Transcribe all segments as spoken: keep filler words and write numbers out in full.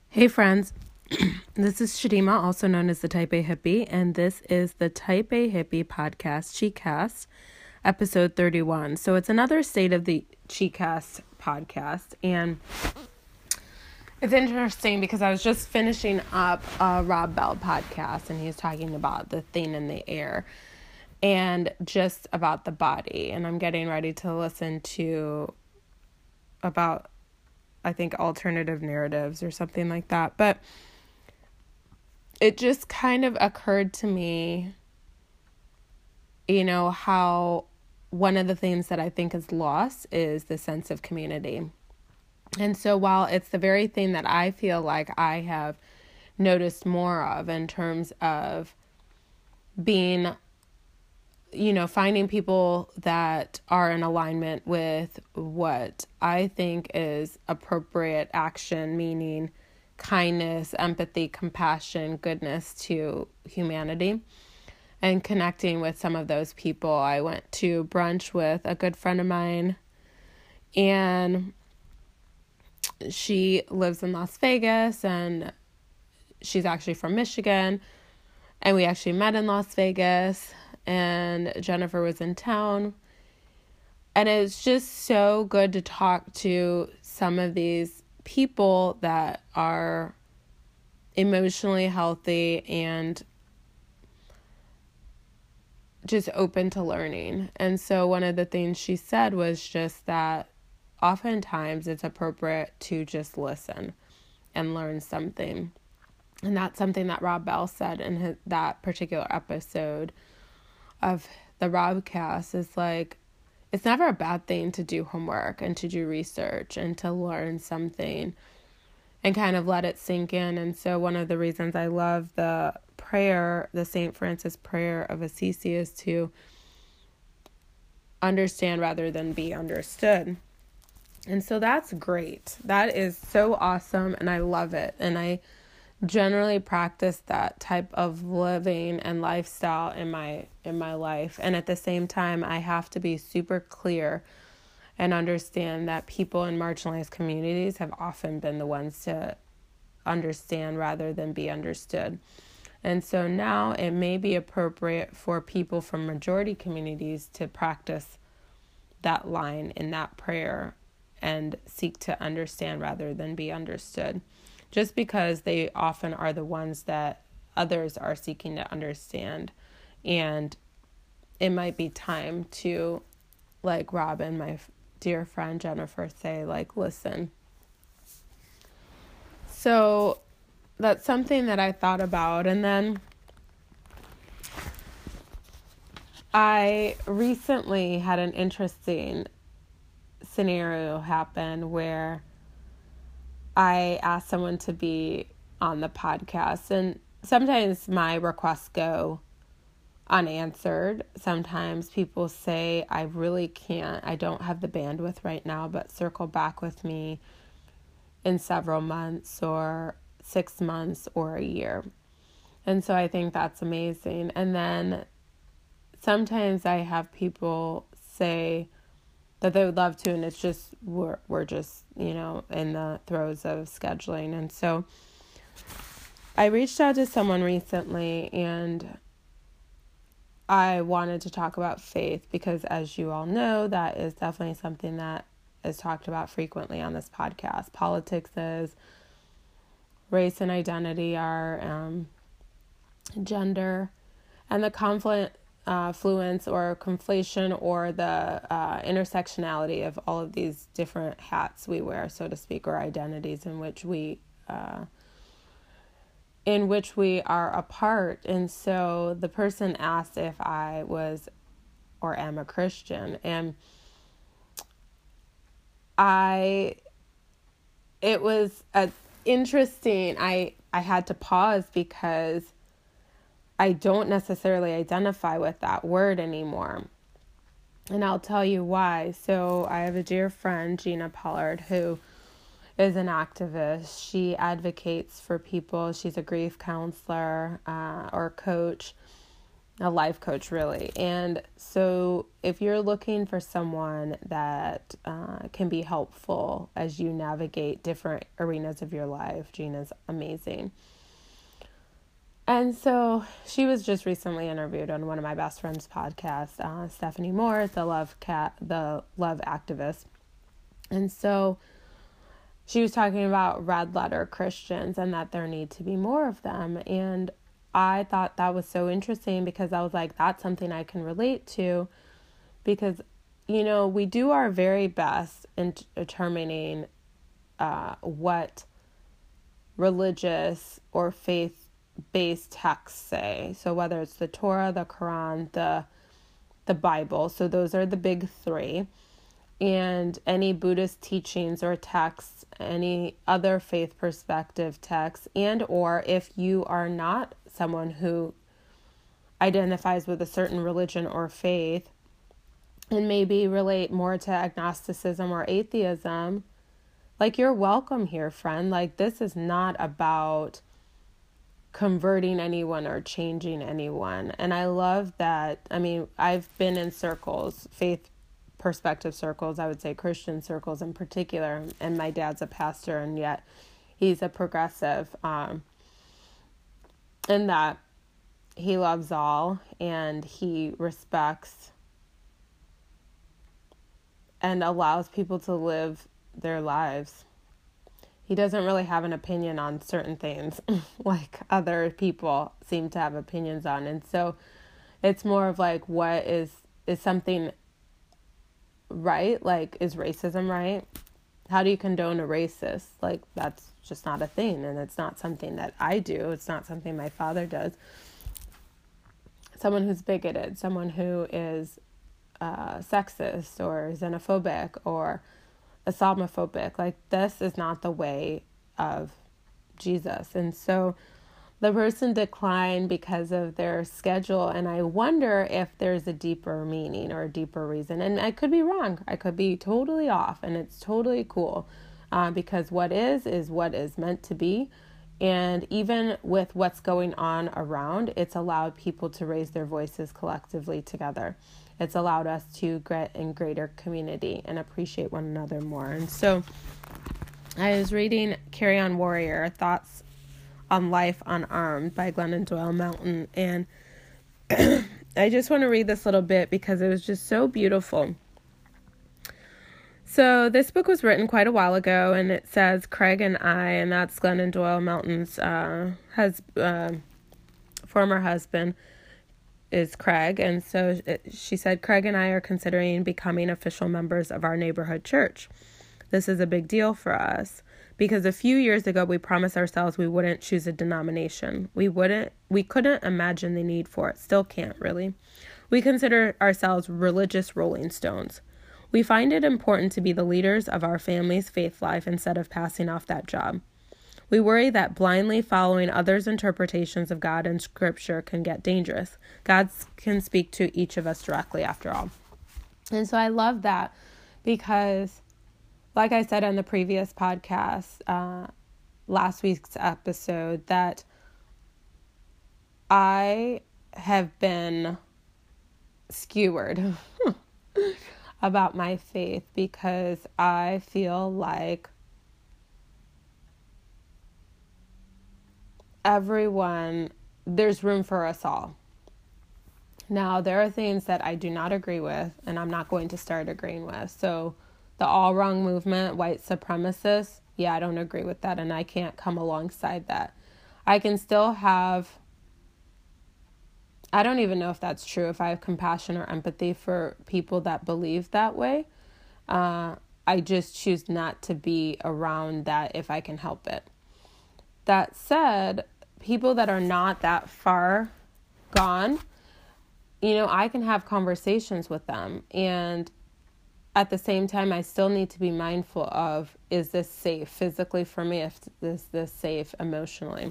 Hey friends, this is Shadima, also known as the Type A Hippie, and this is the Type A Hippie podcast, Cheekcast, episode thirty-one. So it's another State of the Cheekcast podcast, and it's interesting because I was just finishing up a Rob Bell podcast, and he's talking about the thing in the air and just about the body, and I'm getting ready to listen to about I think alternative narratives or something like that. But it just kind of occurred to me, you know, how one of the things that I think is lost is the sense of community. And so while it's the very thing that I feel like I have noticed more of in terms of being, you know, finding people that are in alignment with what I think is appropriate action, meaning kindness, empathy, compassion, goodness to humanity, and connecting with some of those people. I went to brunch with a good friend of mine, and she lives in Las Vegas, and she's actually from Michigan, and we actually met in Las Vegas, and Jennifer was in town. And it's just so good to talk to some of these people that are emotionally healthy and just open to learning. And so one of the things she said was just that oftentimes it's appropriate to just listen and learn something. And that's something that Rob Bell said in his, that particular episode of the Robcast, is like, it's never a bad thing to do homework and to do research and to learn something and kind of let it sink in. And so one of the reasons I love the prayer, the Saint Francis prayer of Assisi, is to understand rather than be understood. And so that's great. That is so awesome, and I love it. And I generally practice that type of living and lifestyle in my in my life. And at the same time, I have to be super clear and understand that people in marginalized communities have often been the ones to understand rather than be understood. And so now it may be appropriate for people from majority communities to practice that line in that prayer and seek to understand rather than be understood, just because they often are the ones that others are seeking to understand. And it might be time to, like Rob and my dear friend Jennifer say, like, listen. So that's something that I thought about. And then I recently had an interesting scenario happen where I asked someone to be on the podcast, and sometimes my requests go unanswered. Sometimes people say, I really can't, I don't have the bandwidth right now, but circle back with me in several months or six months or a year. And so I think that's amazing. And then sometimes I have people say that they would love to, and it's just, we're, we're just, you know, in the throes of scheduling. And so I reached out to someone recently, and I wanted to talk about faith because, as you all know, that is definitely something that is talked about frequently on this podcast. Politics is, race and identity are, um, gender, and the conflict Uh, fluence or conflation or the uh, intersectionality of all of these different hats we wear, so to speak, or identities in which we uh, in which we are a part. And so the person asked if I was or am a Christian, and I it was a interesting. I I had to pause because I don't necessarily identify with that word anymore. And I'll tell you why. So I have a dear friend, Gina Pollard, who is an activist. She advocates for people. She's a grief counselor uh, or coach. a life coach, really. And so if you're looking for someone that uh, can be helpful as you navigate different arenas of your life, Gina's amazing. And so she was just recently interviewed on one of my best friend's podcasts, uh, Stephanie Moore, the love cat, the love activist. And so she was talking about red letter Christians and that there need to be more of them. And I thought that was so interesting because I was like, that's something I can relate to, because, you know, we do our very best in determining uh, what religious or faith-based texts say. So whether it's the Torah, the Quran, the the Bible, so those are the big three, and any Buddhist teachings or texts, any other faith perspective texts, and or if you are not someone who identifies with a certain religion or faith and maybe relate more to agnosticism or atheism, like, you're welcome here, friend. Like, this is not about converting anyone or changing anyone. And I love that. I mean, I've been in circles, faith perspective circles, I would say Christian circles in particular, and my dad's a pastor, and yet he's a progressive, um, in that he loves all and he respects and allows people to live their lives. He doesn't really have an opinion on certain things like other people seem to have opinions on. And so it's more of like, what is, is something right? Like, is racism right? How do you condone a racist? Like, that's just not a thing. And it's not something that I do. It's not something my father does. Someone who's bigoted, someone who is uh, sexist or xenophobic or Islamophobic, like, this is not the way of Jesus. And so the person declined because of their schedule, and I wonder if there's a deeper meaning or a deeper reason. And I could be wrong. I could be totally off, and it's totally cool, uh, because what is is what is meant to be. And even with what's going on around, it's allowed people to raise their voices collectively together. It's allowed us to get in greater community and appreciate one another more. And so I was reading Carry On Warrior, Thoughts on Life Unarmed by Glennon Doyle Melton. And I just want to read this little bit because it was just so beautiful. So this book was written quite a while ago, and it says Craig and I, and that's Glennon Doyle Melton's uh, hus- uh, former husband is Craig. And so it, she said, Craig and I are considering becoming official members of our neighborhood church. This is a big deal for us because a few years ago we promised ourselves we wouldn't choose a denomination. We wouldn't, we couldn't imagine the need for it. Still can't really. We consider ourselves religious Rolling Stones. We find it important to be the leaders of our family's faith life instead of passing off that job. We worry that blindly following others' interpretations of God and Scripture can get dangerous. God can speak to each of us directly, after all. And so I love that because, like I said on the previous podcast, uh, last week's episode, that I have been skewered about my faith because I feel like everyone, there's room for us all. Now, there are things that I do not agree with, and I'm not going to start agreeing with. So the all wrong movement, white supremacists, yeah, I don't agree with that, and I can't come alongside that. I can still have, I don't even know if that's true, if I have compassion or empathy for people that believe that way. Uh, I just choose not to be around that if I can help it. That said, people that are not that far gone, you know, I can have conversations with them. And at the same time, I still need to be mindful of, is this safe physically for me? If is this safe emotionally?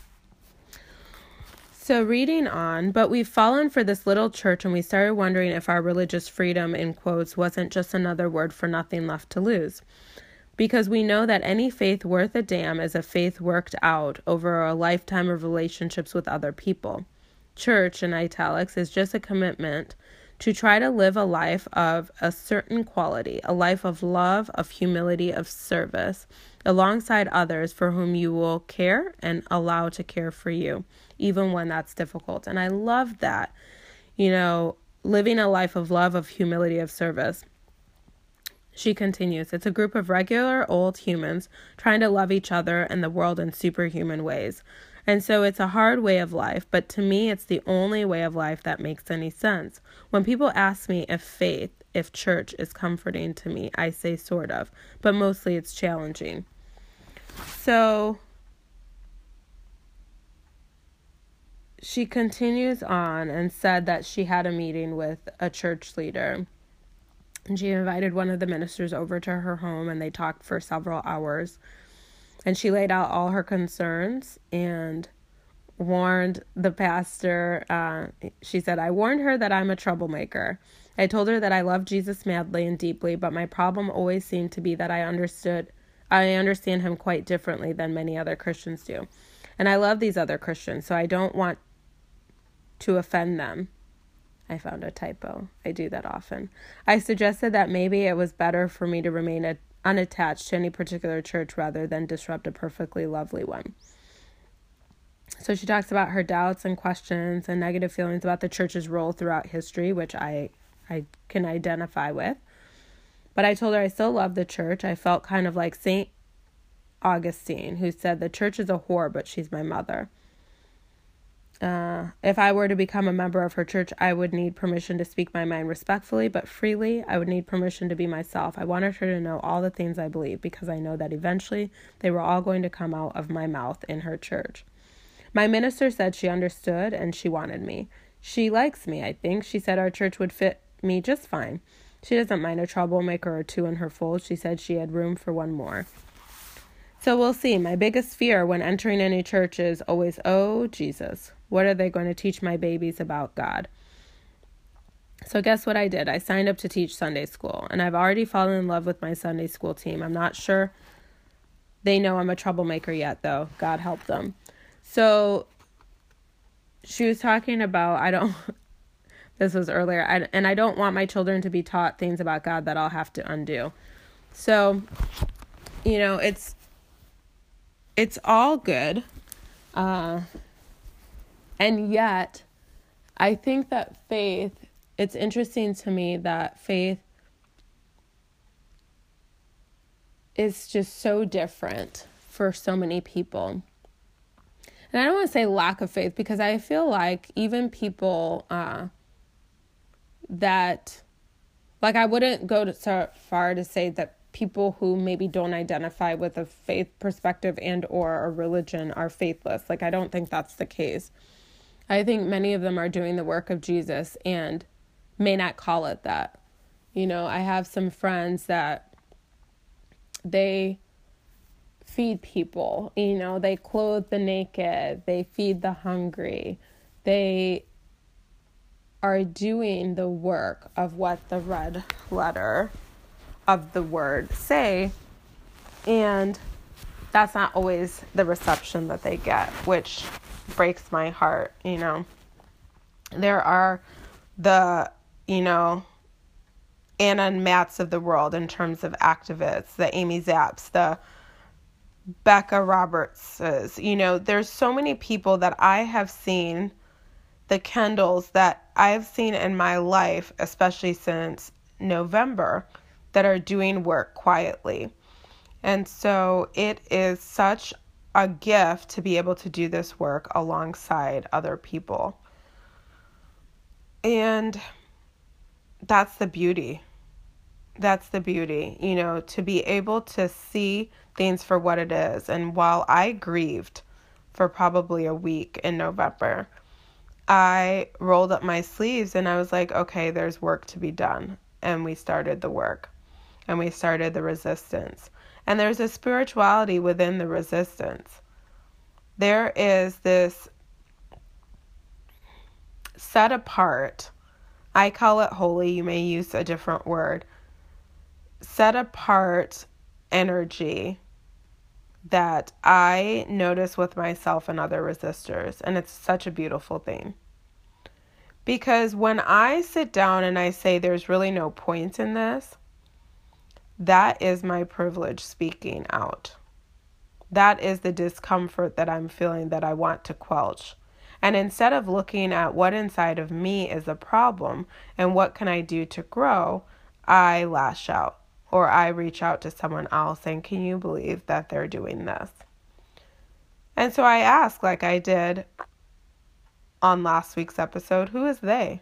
So reading on, but we've fallen for this little church and we started wondering if our religious freedom, in quotes, wasn't just another word for nothing left to lose. Because we know that any faith worth a damn is a faith worked out over a lifetime of relationships with other people. church, in italics, is just a commitment to try to live a life of a certain quality, a life of love, of humility, of service, alongside others for whom you will care and allow to care for you, even when that's difficult. And I love that, you know, living a life of love, of humility, of service. She continues, it's a group of regular old humans trying to love each other and the world in superhuman ways. And so it's a hard way of life, but to me, it's the only way of life that makes any sense. When people ask me if faith, if church is comforting to me, I say sort of, but mostly it's challenging. So she continues on and said that she had a meeting with a church leader. And she invited one of the ministers over to her home, and they talked for several hours. And she laid out all her concerns and warned the pastor. Uh, she said, I warned her that I'm a troublemaker. I told her that I love Jesus madly and deeply, but my problem always seemed to be that I understood, I understand him quite differently than many other Christians do. And I love these other Christians, so I don't want to offend them. I found a typo. I do that often. I suggested that maybe it was better for me to remain a, unattached to any particular church rather than disrupt a perfectly lovely one. So she talks about her doubts and questions and negative feelings about the church's role throughout history, which I, I can identify with. But I told her I still love the church. I felt kind of like Saint Augustine, who said the church is a whore, but she's my mother. Uh, if I were to become a member of her church, I would need permission to speak my mind respectfully, but freely. I would need permission to be myself. I wanted her to know all the things I believe, because I know that eventually they were all going to come out of my mouth in her church. My minister said she understood and she wanted me. She likes me, I think. She said our church would fit me just fine. She doesn't mind a troublemaker or two in her fold. She said she had room for one more. So we'll see. My biggest fear when entering any church is always, oh, Jesus, what are they going to teach my babies about God? So guess what I did? I signed up to teach Sunday school, and I've already fallen in love with my Sunday school team. I'm not sure they know I'm a troublemaker yet, though. God help them. So she was talking about, I don't, this was earlier, I, and I don't want my children to be taught things about God that I'll have to undo. So, you know, it's, it's all good. Uh, and yet, I think that faith, it's interesting to me that faith is just so different for so many people. And I don't want to say lack of faith, because I feel like even people uh, that, like I wouldn't go to, so far to say that people who maybe don't identify with a faith perspective and or a religion are faithless. Like, I don't think that's the case. I think many of them are doing the work of Jesus and may not call it that. You know, I have some friends that they feed people, you know, they clothe the naked, they feed the hungry, they are doing the work of what the red letter of the word say, and that's not always the reception that they get, which breaks my heart. You know, there are the, you know, Anna and Matts of the world in terms of activists, the Amy Zapps, the Becca Robertses. You know, there's so many people that I have seen, the Kendalls that I've seen in my life, especially since November, that are doing work quietly. And so it is such a gift to be able to do this work alongside other people. And that's the beauty. That's the beauty, you know, to be able to see things for what it is. And while I grieved for probably a week in November, I rolled up my sleeves and I was like, okay, there's work to be done. And we started the work. And we started the resistance. And there's a spirituality within the resistance. There is this set apart, I call it holy, you may use a different word, set apart energy that I notice with myself and other resistors. And it's such a beautiful thing. Because when I sit down and I say there's really no point in this, that is my privilege speaking out. That is the discomfort that I'm feeling that I want to quelch. And instead of looking at what inside of me is a problem and what can I do to grow, I lash out or I reach out to someone else saying, can you believe that they're doing this? And so I ask, like I did on last week's episode, who is they?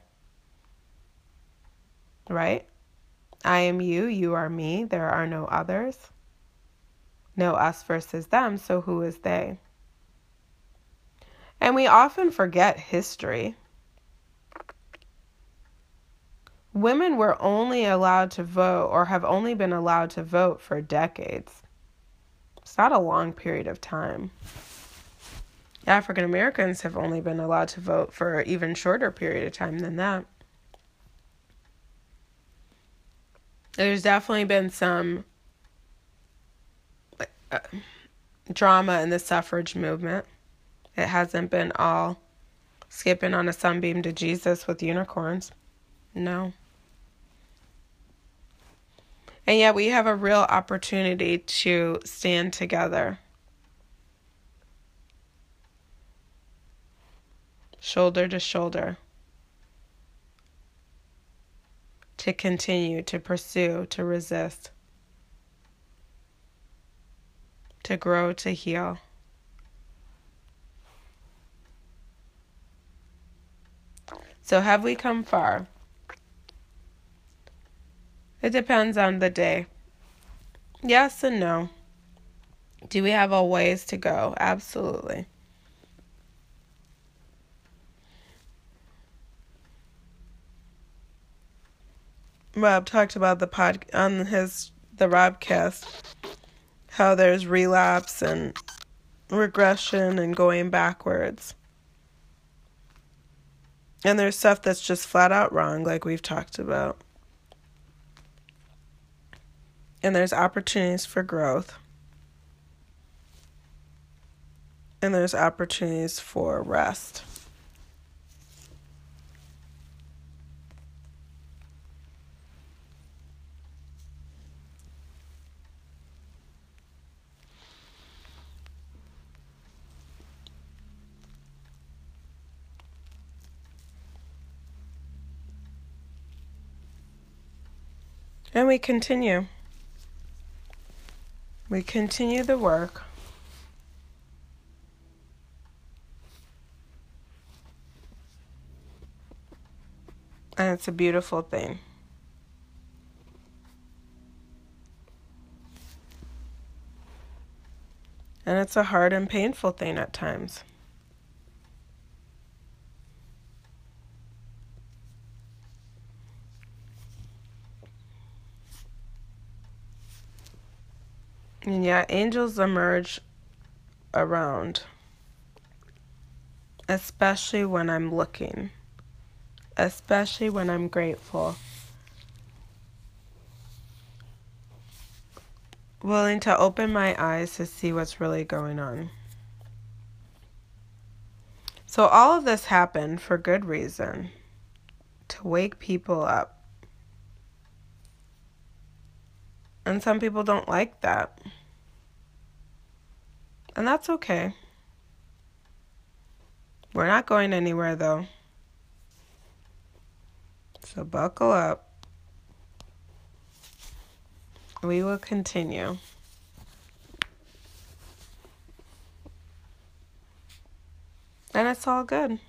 Right? I am you, you are me, there are no others. No us versus them, so who is they? And we often forget history. Women were only allowed to vote or have only been allowed to vote for decades. It's not a long period of time. African Americans have only been allowed to vote for an even shorter period of time than that. There's definitely been some uh, drama in the suffrage movement. It hasn't been all skipping on a sunbeam to Jesus with unicorns. No. And yet we have a real opportunity to stand together, shoulder to shoulder, to continue, to pursue, to resist, to grow, to heal. So have we come far? It depends on the day. Yes and no. Do we have a ways to go? Absolutely. Rob talked about the pod on his the Robcast, how there's relapse and regression and going backwards. And there's stuff that's just flat out wrong, like we've talked about. And there's opportunities for growth. And there's opportunities for rest. And we continue. We continue the work. And it's a beautiful thing. And it's a hard and painful thing at times. And yeah, angels emerge around, especially when I'm looking, especially when I'm grateful, willing to open my eyes to see what's really going on. So all of this happened for good reason, to wake people up. And some people don't like that. And that's okay. We're not going anywhere, though. So buckle up. We will continue. And it's all good. And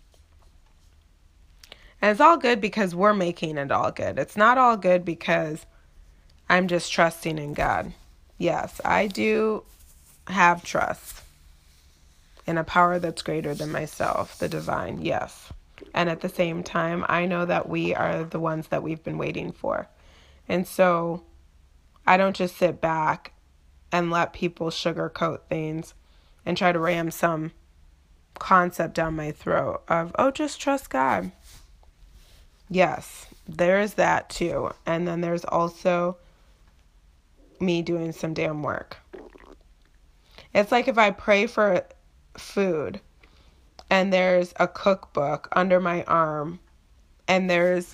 it's all good because we're making it all good. It's not all good because I'm just trusting in God. Yes, I do have trust in a power that's greater than myself, the divine, yes. And at the same time, I know that we are the ones that we've been waiting for. And so I don't just sit back and let people sugarcoat things and try to ram some concept down my throat of, oh, just trust God. Yes, there is that too. And then there's also me doing some damn work. It's like if I pray for food and there's a cookbook under my arm, and there's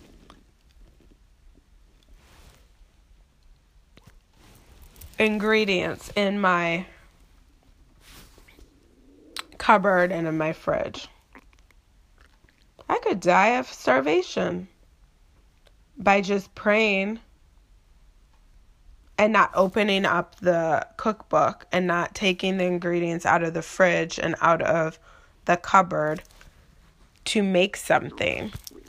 ingredients in my cupboard and in my fridge. I could die of starvation by just praying and not opening up the cookbook and not taking the ingredients out of the fridge and out of the cupboard to make something.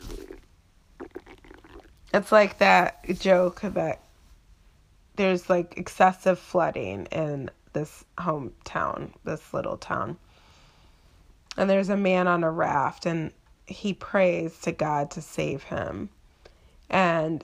It's like that joke that there's like excessive flooding in this hometown, this little town. And there's a man on a raft, and he prays to God to save him. And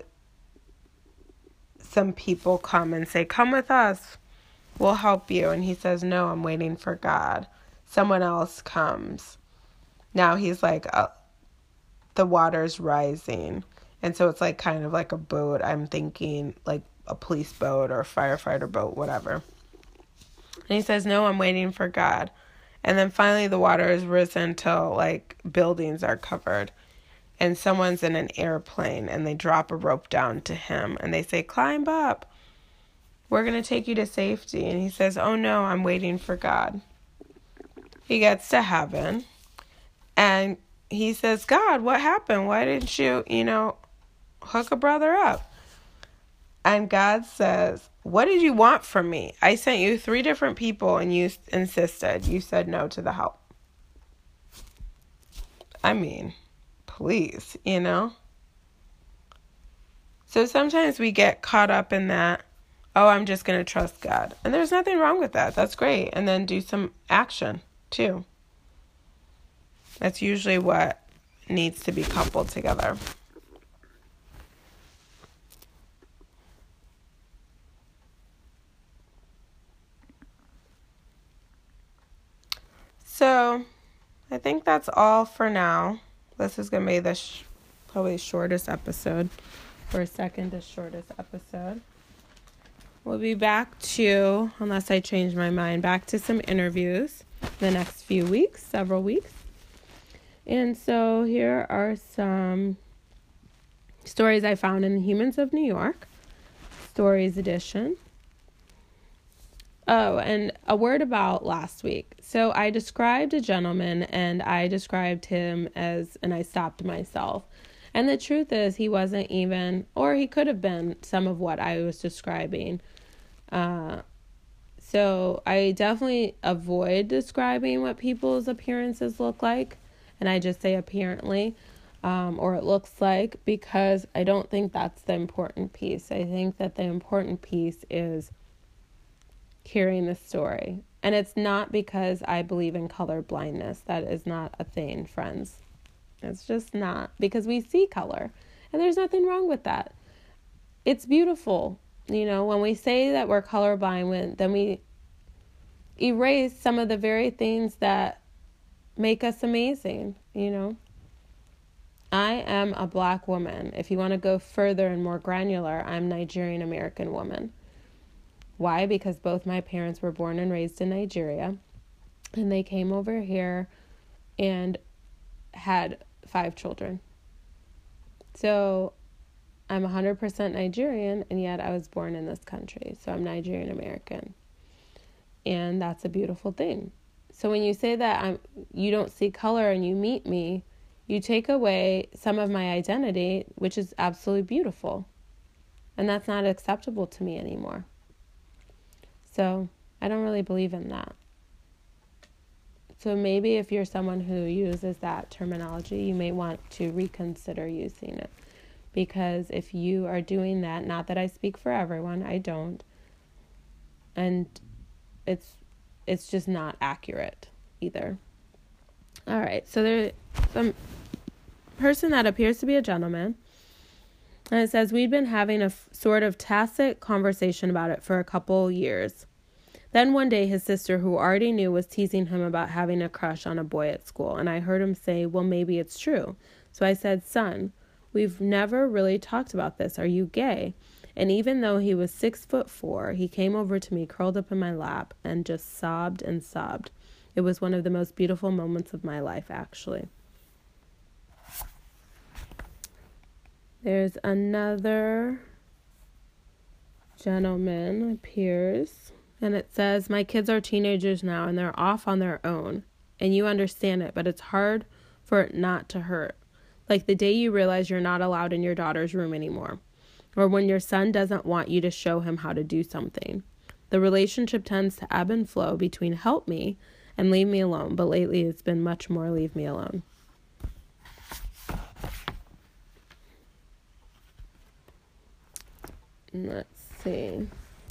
some people come and say, "Come with us, we'll help you." And he says, "No, I'm waiting for God." Someone else comes. Now he's like, uh, the water's rising. And so it's like kind of like a boat. I'm thinking like a police boat or a firefighter boat, whatever. And he says, "No, I'm waiting for God." And then finally the water is risen till like buildings are covered. And someone's in an airplane and they drop a rope down to him and they say, "Climb up. We're going to take you to safety." And he says, "Oh no, I'm waiting for God." He gets to heaven and he says, "God, what happened? Why didn't you, you know, hook a brother up?" And God says, "What did you want from me? I sent you three different people and you insisted. You said no to the help." I mean, please, you know? So sometimes we get caught up in that, "Oh, I'm just going to trust God." And there's nothing wrong with that. That's great. And then do some action too. That's usually what needs to be coupled together. So I think that's all for now. This is going to be the sh- probably shortest episode, or second to shortest episode. We'll be back to, unless I change my mind, back to some interviews the next few weeks, several weeks. And so here are some stories I found in Humans of New York, Stories Edition. Oh, and a word about last week. So I described a gentleman and I described him as, and I stopped myself. And the truth is he wasn't even, or he could have been some of what I was describing. Uh, so I definitely avoid describing what people's appearances look like. And I just say apparently, um, or it looks like, because I don't think that's the important piece. I think that the important piece is hearing the story. And it's not because I believe in color blindness. That is not a thing, friends. It's just not, because we see color and there's nothing wrong with that. It's beautiful. You know, when we say that we're colorblind, then we erase some of the very things that make us amazing. You know, I am a black woman. If you want to go further and more granular, I'm Nigerian American woman. Why? Because both my parents were born and raised in Nigeria, and they came over here and had five children. So I'm one hundred percent Nigerian, and yet I was born in this country. So I'm Nigerian American. And that's a beautiful thing. So when you say that I'm, you don't see color and you meet me, you take away some of my identity, which is absolutely beautiful. And that's not acceptable to me anymore. So I don't really believe in that. So maybe if you're someone who uses that terminology, you may want to reconsider using it. Because if you are doing that, not that I speak for everyone, I don't. And it's it's just not accurate either. All right, so there's some person that appears to be a gentleman. And it says, we'd been having a f- sort of tacit conversation about it for a couple years. Then one day his sister, who already knew, was teasing him about having a crush on a boy at school. And I heard him say, well, maybe it's true. So I said, son, we've never really talked about this. Are you gay? And even though he was six foot four, he came over to me, curled up in my lap, and just sobbed and sobbed. It was one of the most beautiful moments of my life, actually. There's another gentleman appears, and it says, my kids are teenagers now, and they're off on their own, and you understand it, but it's hard for it not to hurt. Like the day you realize you're not allowed in your daughter's room anymore, or when your son doesn't want you to show him how to do something. The relationship tends to ebb and flow between help me and leave me alone, but lately it's been much more leave me alone. Let's see.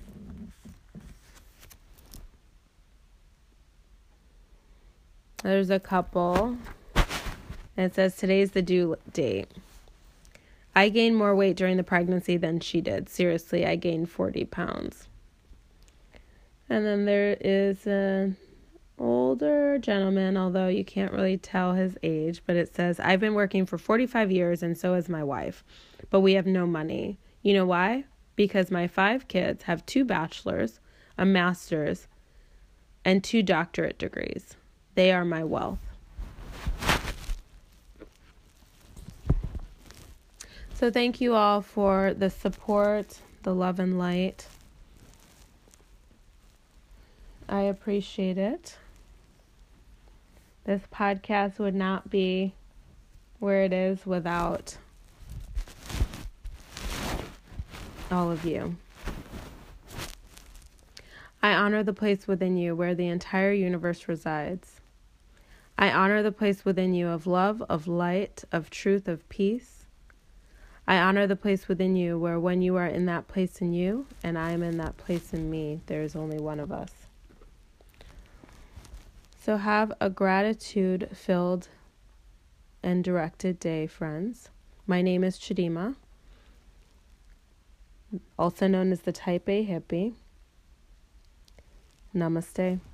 There's a couple. And it says, today's the due date. I gained more weight during the pregnancy than she did. Seriously, I gained forty pounds. And then there is an older gentleman, although you can't really tell his age, but it says, I've been working for forty-five years and so has my wife, but we have no money. You know why? Because my five kids have two bachelor's, a master's, and two doctorate degrees. They are my wealth. So thank you all for the support, the love and light. I appreciate it. This podcast would not be where it is without all of you. I honor the place within you where the entire universe resides. I honor the place within you of love, of light, of truth, of peace. I honor the place within you where when you are in that place in you and I am in that place in me, there is only one of us. So have a gratitude-filled and directed day, friends. My name is Chidima, also known as the Type A Hippie. Namaste.